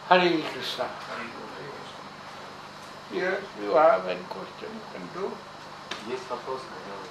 Hare Krishna. Yes, you have any question, you can do. Есть вопрос,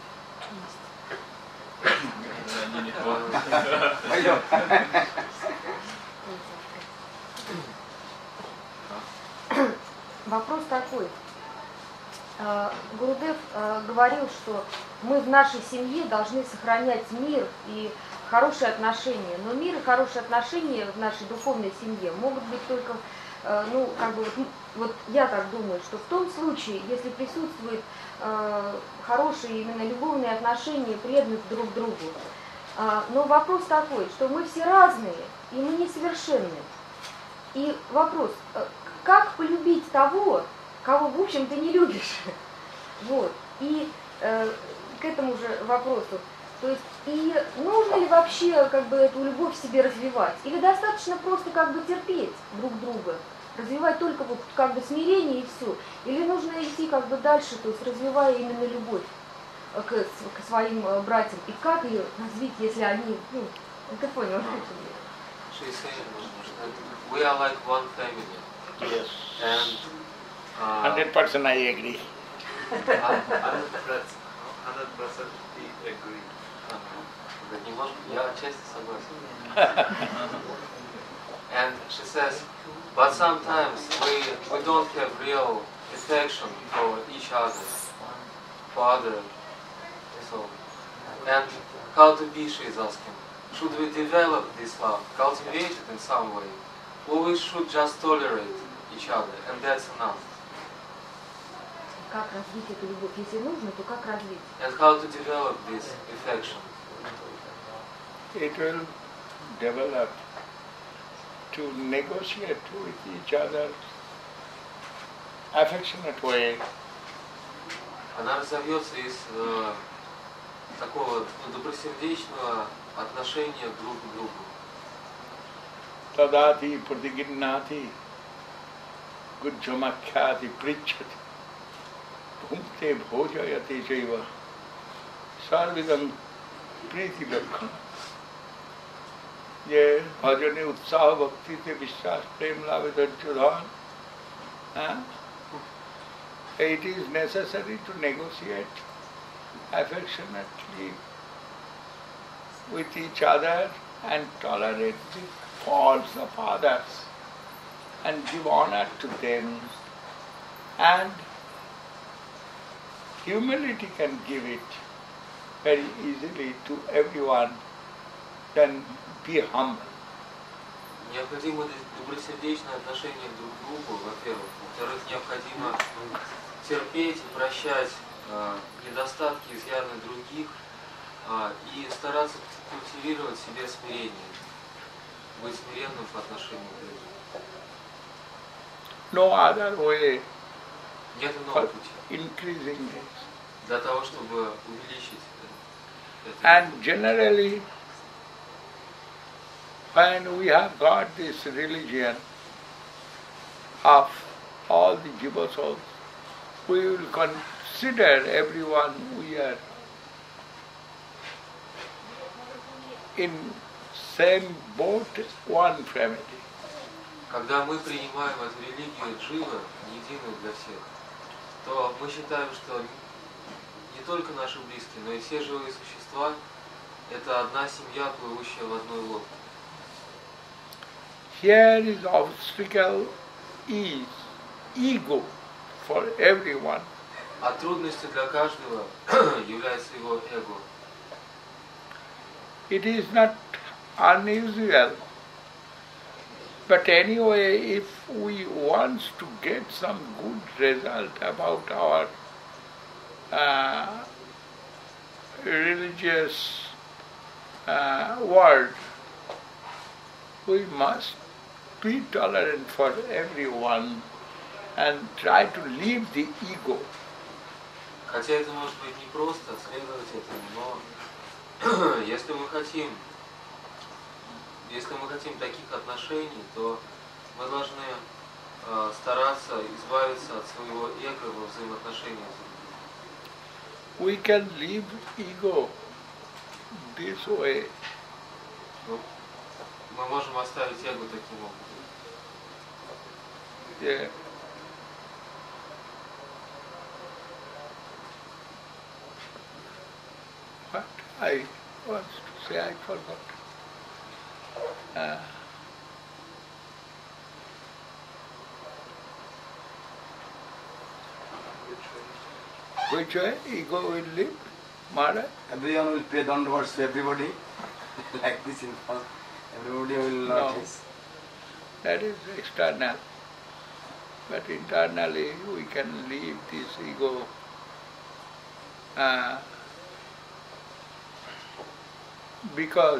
Вопрос такой. Гурудев говорил, что мы в нашей семье должны сохранять мир и хорошие отношения. Но мир и хорошие отношения в нашей духовной семье могут быть только, вот я так думаю, что в том случае, если присутствует хорошие именно любовные отношения, преданность друг другу. Но вопрос такой, что мы все разные, и мы несовершенны. И вопрос, как полюбить того, кого, в общем, ты не любишь? Вот. И к этому же вопросу, то есть, и нужно ли вообще эту любовь в себе развивать? Или достаточно просто терпеть друг друга? Развивать только смирение и все? Или нужно идти дальше, то есть развивая именно любовь к своим братьям? И как ее развить, если они, ты понял? She's saying we are like one family. Yes. And 100% I agree. 100% we agree. Я отчасти согласен. And she says, but sometimes we don't have real affection for each other, for others. So, and how to be, she is asking. Should we develop this love, cultivate it in some way, or we should just tolerate each other, and that's enough? Как развить эту любовь? Если нужно, то как развить? And how to develop this affection? It will develop to negotiate with each other affectionate way. Она разовьется из такого добросердечного отношения друг к другу. Tadati pratiginnati gujjamakhyati prichati bhumte bhojayate jaiva sarvidam priti lakkhana. ये भजने उत्साह भक्ति से विश्वास प्रेम लाभ धैर्य धन. It is necessary to negotiate affectionately with each other and tolerate the faults of others and give honor to them, and humility can give it very easily to everyone. Then be humble. Необходимо добросердечное отношение друг к другу, во-первых. Во-вторых, необходимо терпеть и прощать недостатки, изъяны других, и стараться культивировать в себе смирение, быть смиренным по отношению к людям. No other way. Нет иного пути. Increasing this. Для того, чтобы увеличить это. And generally, when we have got this religion of all the jiva souls, we will consider everyone we are in same boat, one family. Когда мы принимаем эту религию джива, единую для всех, то мы считаем, что не только наши близкие, но и все живые существа – это одна семья, плывущая в одной лодке. Here is obstacle is ego for everyone. А трудностью для каждого является его эго. It is not unusual, but anyway, if we want to get some good result about our religious world, we must be tolerant for everyone and try to leave the ego. Хотя это может быть непросто следовать этому, но если мы хотим таких отношений, то мы должны стараться избавиться от своего эго во взаимоотношениях с другими. We can leave ego this way. Мы можем оставить эго таким образом. Yeah. What I was to say, I forgot. Which way ego will live? Maharaj? Everyone will pay downwards to everybody. Like this in front. Everybody will No. notice. That is external. But internally we can leave this ego. Because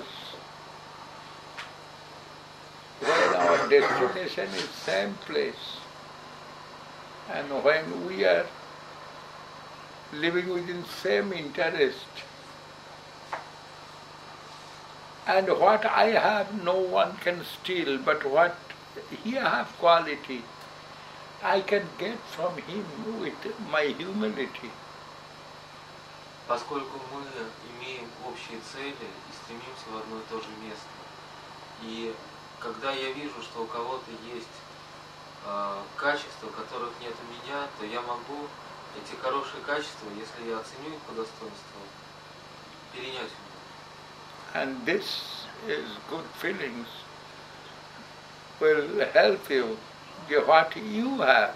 when our destination is same place, and when we are living within same interest, and what I have no one can steal, but what he have quality, I can get from him with my humility. Поскольку мы имеем общие цели и стремимся в одно и то же место. И когда я вижу, что у кого-то есть качества, которых нет у меня, то я могу эти хорошие качества, если я оценю их по достоинству, перенять у него. And this is good feelings will help you get what you have.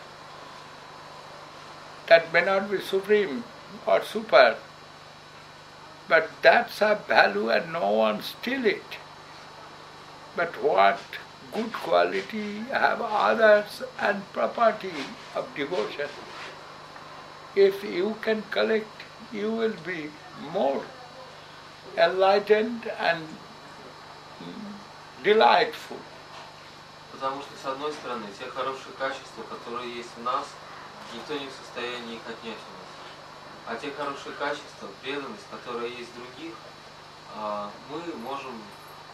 That may not be supreme or super, but that's a value and no one steal it. But what good quality have others and property of devotion. If you can collect, you will be more enlightened and delightful. Потому что, с одной стороны, те хорошие качества, которые есть в нас, никто не в состоянии их отнять у нас. А те хорошие качества, преданность, которая есть в других, мы можем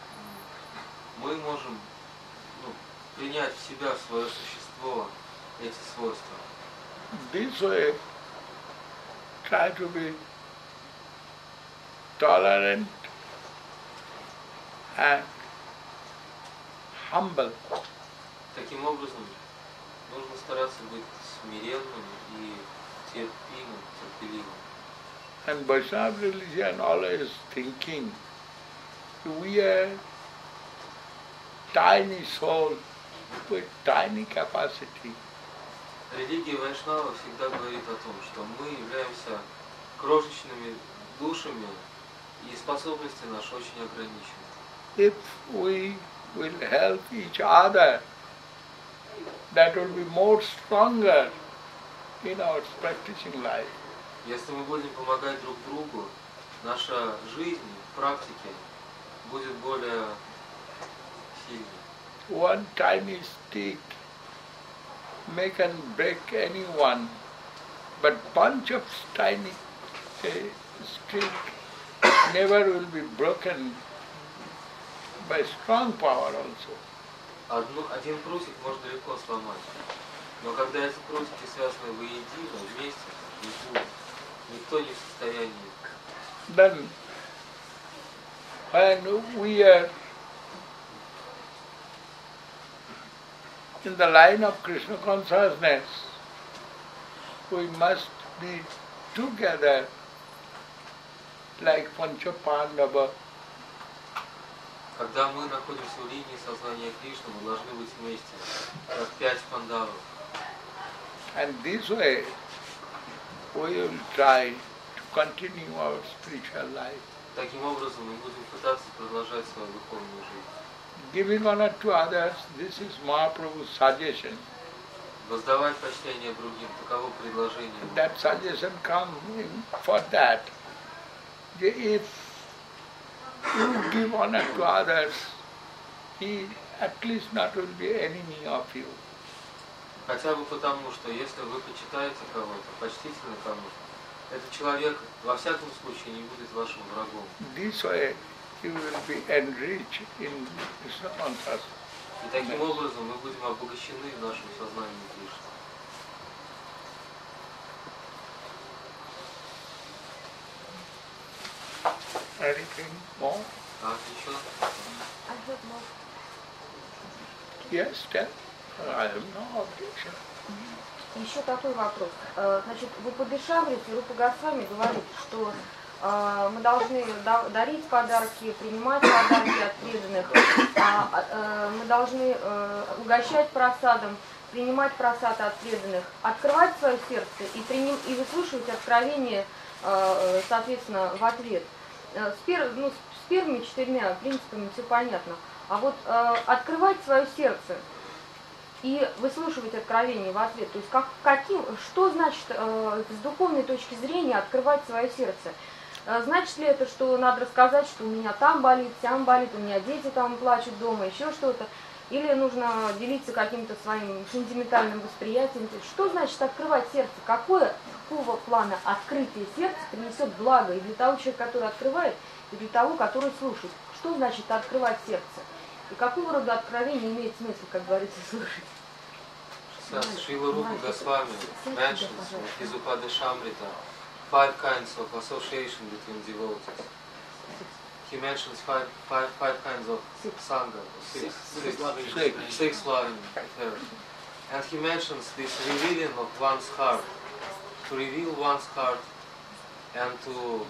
принять в себя, в свое существо эти свойства. This way, try to be tolerant and humble. Таким образом, нужно стараться быть смиренным и терпеливым. And Vaishnava religion always thinking, we are tiny soul with tiny capacity. Религия Вайшнава всегда говорит о том, что мы являемся крошечными душами и способности наши очень ограничены. If we will help each other, that will be more stronger in our practicing life. Если мы будем помогать друг другу, наша жизнь в практике будет более сильной. One tiny stick may can break anyone, but bunch of tiny stick never will be broken by strong power also. Один прутик можно легко сломать, но когда эти прутики связаны воедино, вместе, никто не в состоянии. Then, when we are in the line of Krishna consciousness, we must be together like Pancha Pandava. Когда мы находимся в линии сознания Кришны, мы должны быть вместе, как 5 пандавов. And this way, we will try to continue our spiritual life. Таким образом, мы будем пытаться продолжать свою духовную жизнь. Giving honor to others, this is Mahaprabhu's suggestion. Воздавать почтение другим, таково предложение. That suggestion comes for that. If you give honor to others, he at least not will be enemy of you. Хотя бы потому, что если вы почитаете кого-то, почтительно кому-то, этот человек во всяком случае не будет вашим врагом. This way you will be enriched in Krishna consciousness. И таким образом мы будем обогащены в нашем сознании Кришны. Anything more? А еще? I have more. Yes, tell. I have no objection. Еще такой вопрос. Значит, в Упадешамрите Рупа Госвами говорит, что мы должны дарить подарки, принимать подарки от преданных, мы должны угощать просадом, принимать просад от преданных, открывать свое сердце и выслушивать откровение, соответственно, в ответ. С первыми 4 принципами все понятно. А вот открывать свое сердце и выслушивать откровение в ответ, то есть что значит с духовной точки зрения открывать свое сердце? Значит ли это, что надо рассказать, что у меня там болит, сям болит, у меня дети там плачут дома, еще что-то? Или нужно делиться каким-то своим сентиментальным восприятием? Что значит открывать сердце? Какого плана открытие сердца принесет благо и для того человека, который открывает, и для того, который слушает? Что значит открывать сердце? И какого рода откровение имеет смысл, как говорится, слушать? Шрила Рупа Госвами mentions in his Upadeshamrita 5 kinds of association between devotees. He mentions five kinds of sangha, six loving affairs. And he mentions this revealing of one's heart, to reveal one's heart and to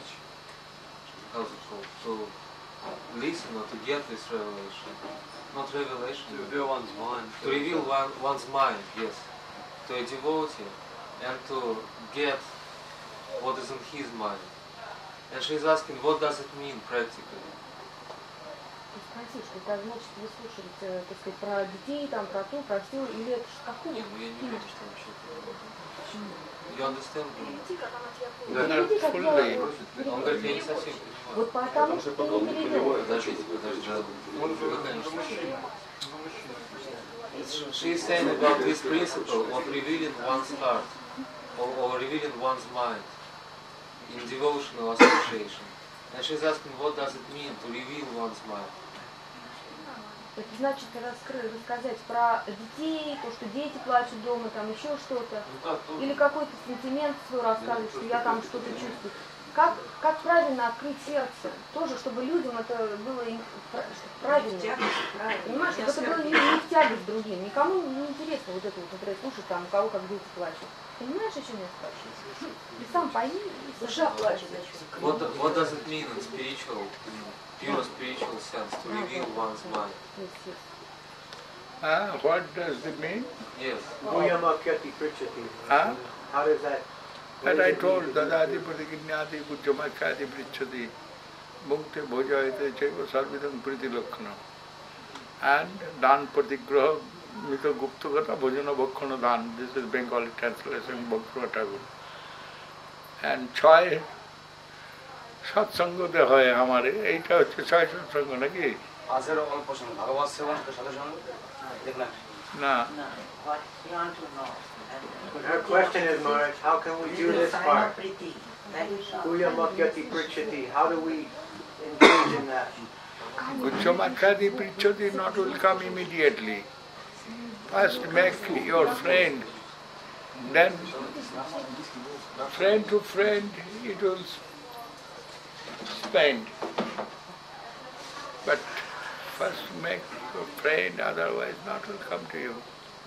listen or to get this revelation. Not revelation. To reveal one's mind. To reveal one's mind, yes. To a devotee and to get what is in his mind. And she is asking, what does it mean practically? Спроси, что это значит выслушивать, так сказать, про детей, там, про то, про все, или это какого? Я не вижу, что вообще. You understand? Он говорит, я не совсем понимаю. Вот потому что ты не перевел. Подождите. She is saying about this principle of revealing one's heart or revealing one's mind in devotional association. And she is asking, what does it mean to reveal one's mind? Это значит рассказать про детей, то, что дети плачут дома, там еще что-то. Или какой-то сентимент свой рассказывать, что я там что-то чувствую. Как правильно открыть сердце? Тоже, чтобы людям это было правильно. Понимаешь, чтобы это было не в тягость другим. Никому не интересно вот это вот, например, слушать там, у кого как дети плачут. Понимаешь, о чем я спрашиваю? Ты сам пойми, душа плачет. What does it mean in spiritual, pure spiritual sense, to reveal one's mind? What does it mean? Yes. How does that? That I told Dadadi Pratiginyati Pujamakadi Prichadi Mukti Bhojayate Chaiva Sarvidam Priti Lakkhana. And Dan Pratigraha Mita Guptagata Bhojana Bhakkana Dan. This is Bengali translation Bhakti Thakur. And Chai Satsanga de hoy hamare. Eita hocche Chai Satsanga naki? Azar all person Bhagavad Sevan ke sadha sanga Na. What you want to know? Her question is, Maharaj, how can we do this part? Guhyamakyati Prichati, how do we engage in that? Guhyamakyati Prichati not will come immediately. First make your friend, then friend to friend it will spend. But first make your friend, otherwise not will come to you.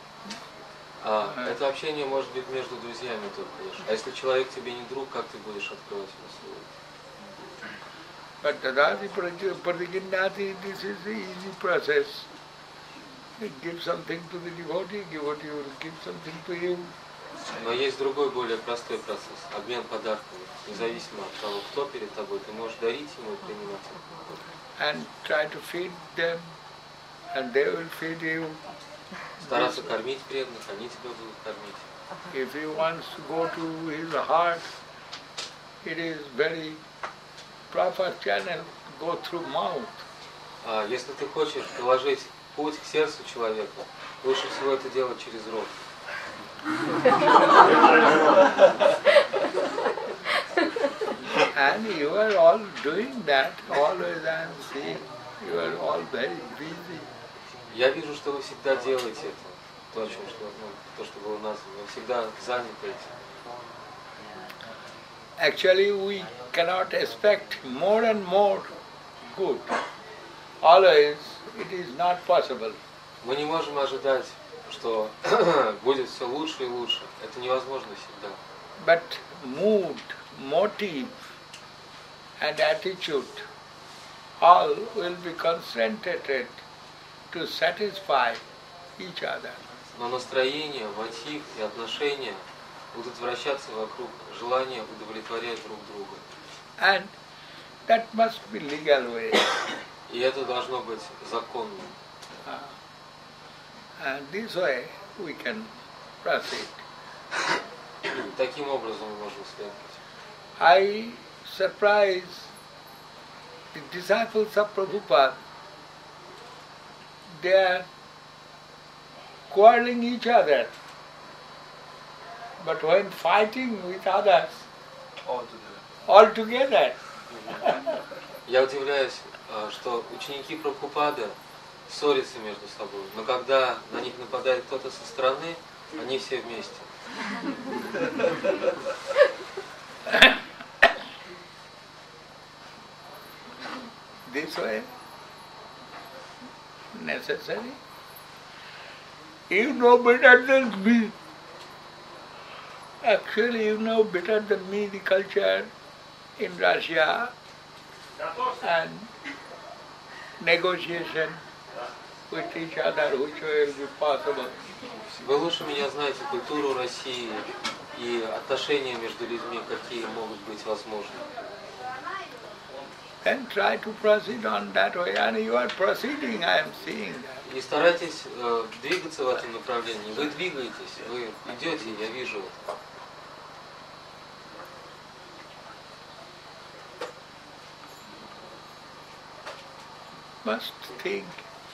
Это общение может быть между друзьями только лишь. А если человек тебе не друг, как ты будешь открывать ему свой? But Dadadi Pratiginyati, this is the easy process. Give something to the devotee will give something to you. Но есть другой, более простой процесс. Обмен подарками. Независимо от того, кто перед тобой, ты можешь дарить ему и принимать его. And try to feed them, and they will feed you. Стараться кормить преданных, они тебя будут кормить. If he wants to go to his heart, it is very proper channel, go through mouth. Если ты хочешь положить путь к сердцу человека, лучше всего это делать через рот. And you are all doing that, always I am seeing, you are all very busy. Я вижу, что вы всегда делаете это, то, что было названо, вы всегда заняты этим. Actually, we cannot expect more and more good. Always, it is not possible. Мы не можем ожидать что будет все лучше и лучше. Это невозможно всегда. But mood, motive and attitude all will be concentrated to satisfy each other. Но настроение, мотив и отношения будут вращаться вокруг желания удовлетворять друг друга. And that must be legal way. И это должно быть законным. And this way we can proceed. Таким образом мы можем следовать. I surprise the disciples of Prabhupada. They are quarreling each other. But when fighting with others, all together. Я удивляюсь, что ученики Прабхупады ссорятся между собой, но когда на них нападает кто-то со стороны, они все вместе. This way, necessary. You know better than me. Actually, you know better than me the culture in Russia and negotiation with each other, which will be possible. Вы лучше меня знаете культуру России и отношения между людьми, какие могут быть возможны. Then try to proceed on that way, and you are proceeding, I am seeing that. И старайтесь двигаться в этом направлении. Вы двигаетесь, вы идете, я вижу это. Must think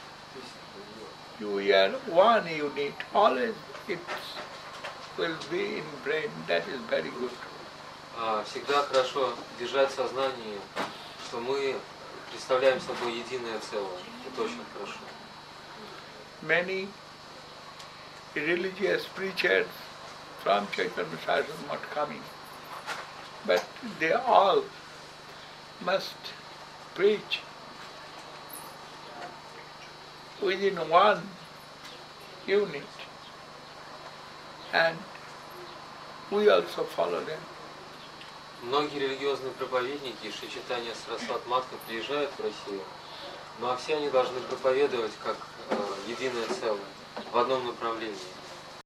you are one unit, always it will be in brain, that is very good. Всегда хорошо держать в сознании, что мы представляем собой единое целое. Это очень хорошо. Many religious preachers from Chaitanya Maharaj are not coming, but they all must preach within one unit, and we also follow them. Многие религиозные проповедники из Шри Чайтанья Сарасвати Матха приезжают в Россию, но все они должны проповедовать как единое целое, в одном направлении.